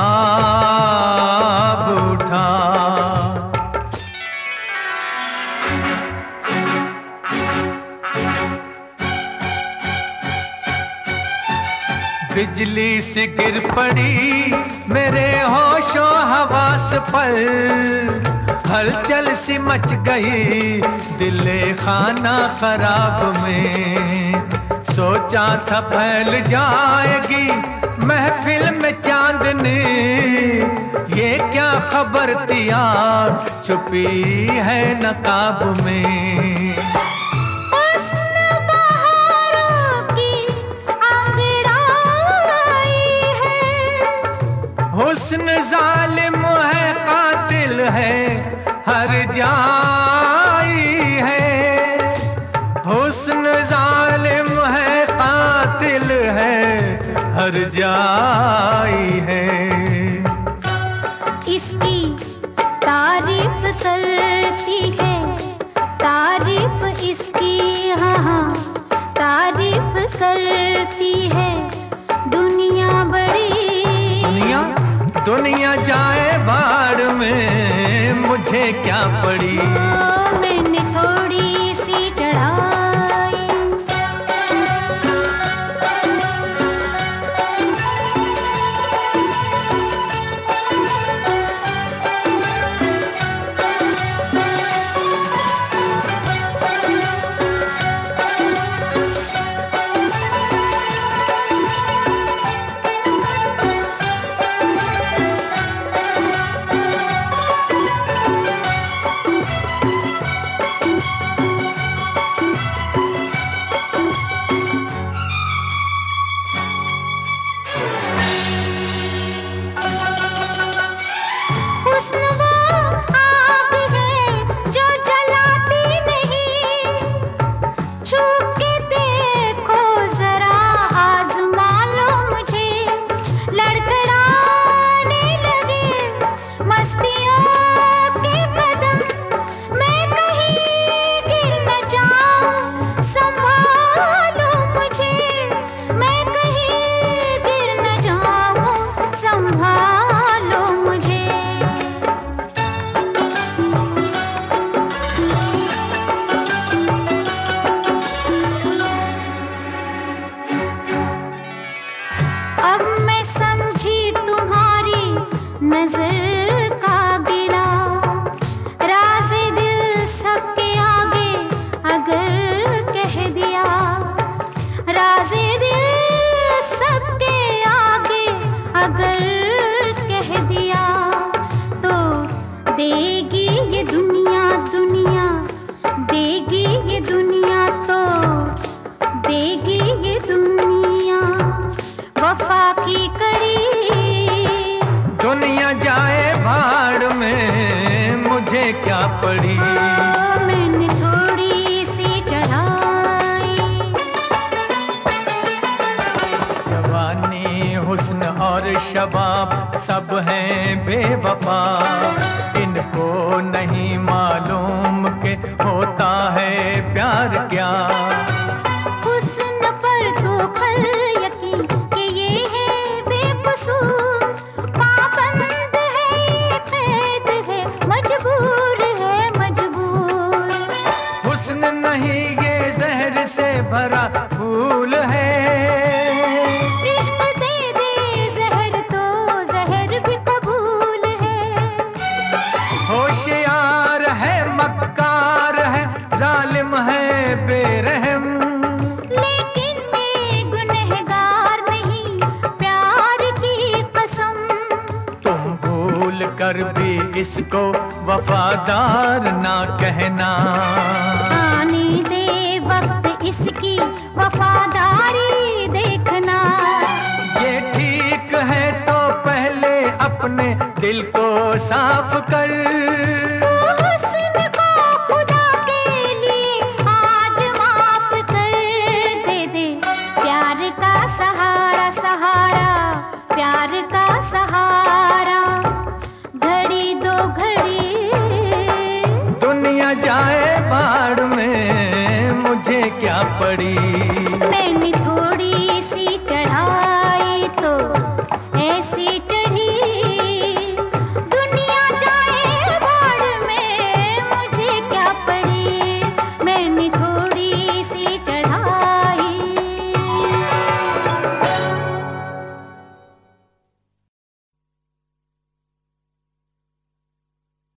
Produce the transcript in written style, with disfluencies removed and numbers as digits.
ख्वाब उठा। बिजली सी गिर पड़ी मेरे होशो हवास पर, हलचल सी मच गई दिले खाना खराब में। सोचा था फैल जाएगी महफिल में चांदनी, ये क्या खबर थी यार छुपी है नकाब में। हुस्न जालिम है कातिल है हर जाई है, हुस्न जालिम है कातिल है हर जाई है। इसकी तारीफ करती है, तारीफ इसकी हाँ तारीफ करती है दुनिया बड़ी। दुनिया जाए बाढ़ में मुझे क्या पड़ी। मैंने थोड़ी सी चढ़ाई, नजर का गिला राज़े दिल सबके आगे अगर कह दिया, राज़े दिल सबके आगे अगर कह दिया तो देगी ये दुनिया, दुनिया देगी ये दुनिया, तो देगी ये दुनिया वफा की करी। दुनिया जाए भाड़ में मुझे क्या पड़ी। मैंने थोड़ी सी चढ़ाई, जवानी हुस्न और शबाब सब हैं बेवफा, इनको नहीं मालूम के होता है प्यार क्या। हुस्न पर तो फल यकीन कि ये है बेकसूर, पाबंद है ये कैद है मजबूर है मजबूर। हुस्न नहीं ये जहर से भरा फूल है, इश्क दे दे जहर तो जहर भी कबूल है। होशियार है मक्कार है जालिम है बेरहम, लेकिन ये गुनहगार नहीं प्यार की कसम। तुम भूल कर भी इसको वफादार ना कहना। आने दे वक्त इसकी वफादारी देखना। ये ठीक है तो पहले अपने दिल को साफ कर। हुस्न को खुदा के लिए आज माफ कर दे दे, प्यार का सहारा सहारा प्यार का सहारा, घड़ी दो घड़ी। दुनिया जाए बाढ़ में मुझे क्या पड़ी।